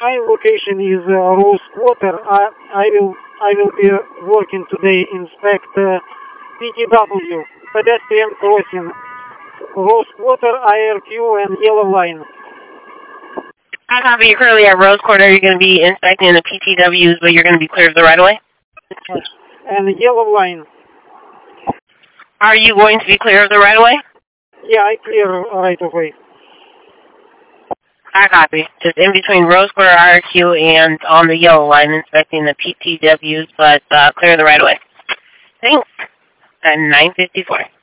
my location is Rose Quarter. I will be working today. Inspect PTW pedestrian crossing, Rose Quarter, IRQ, and Yellow Line. I copy. You're currently at Rose Quarter. You're going to be inspecting the PTWs, but you're going to be clear of the right-of-way? And Yellow Line. Are you going to be clear of the right-of-way? Yeah, I clear right-of-way. I copy. Just in between Rose Quarter, IRQ, and on the Yellow Line, inspecting the PTWs, but clear the right-of-way. Thanks. At 9:54.